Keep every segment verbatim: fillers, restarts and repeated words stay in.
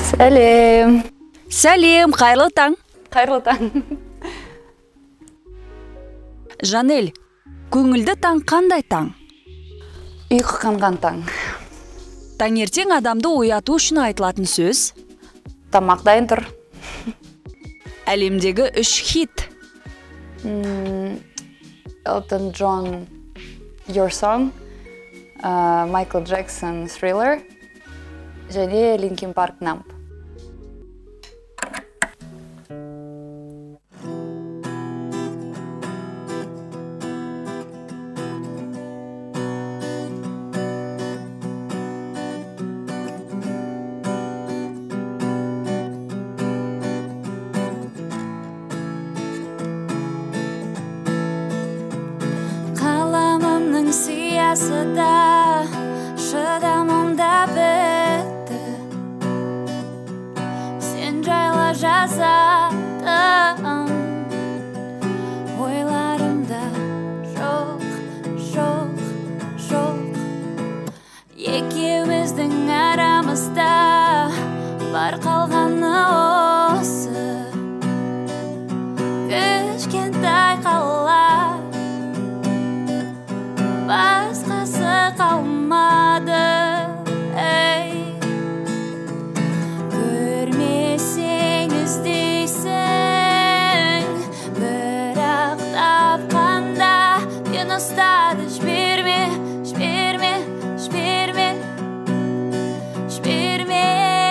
Сәлем. Сәлем, қайырлы таң. Қайырлы таң. Жанель, көңілді таң қандай таң? Ұйқы қанған таң. Таңертең адамды ояту үшін айтылатын сөз. Тамақ дайын тұр. Әлемдегі үш хит. Elton John, Your Song, uh, Michael Jackson, Thriller, және Linkin Park, Numb. Қаламымның сиясы да, шыдамым да бітті. Сен жайлы жазатын ойларымда жоқ, жоқ, жоқ. Екеуміздің арамызда бар қалғаны осы кішкентай қала. Басқасы қалмады, ей. Көрмесең іздейсің, бірақ тапқанда мен ұстады. Жіберме, жіберме, жіберме, жіберме.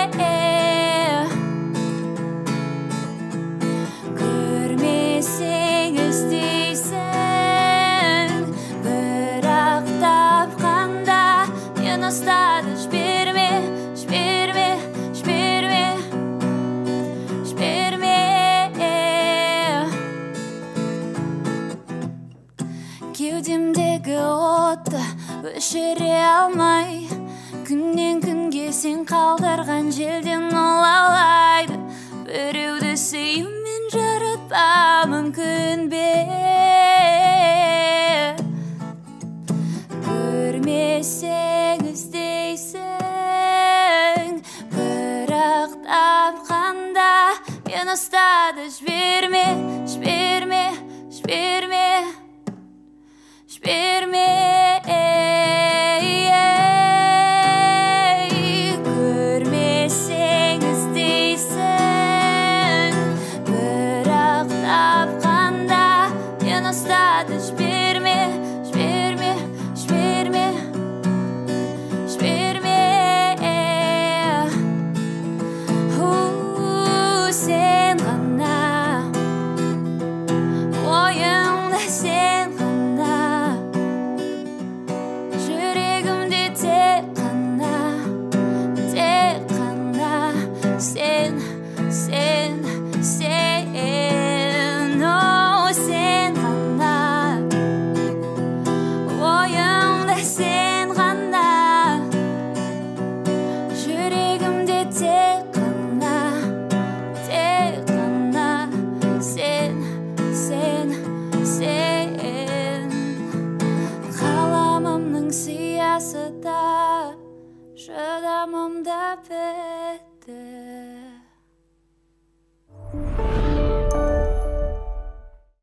Көрмесең іздейсің, ұстады. Жіберме, жіберме, жіберме, жіберме. Кеудемдегі отты өшіре алмай, күннен күнге сен қалдырған желден олалайды. Біреуді сүюмен жаратпа мүмкін бе? Көрмесең іздейсің, бірақ тапқанда мен ұстады. Жіберме, жіберме, жіберме, жіберме. Көрмесең іздейсің, бірақ тапқанда мен ұстады. Жіберме, жіберме, жіберме, жіберме. Сен ғана, ойымда сен ғана, жүрегімде тек қана, тек қана сен, сен, сен. О, сен ғана, ойымда сен ғана, жүрегімде тек қана, тек қана сен, сен, сен. Қаламымның сиясы да, шыдамым да бітті.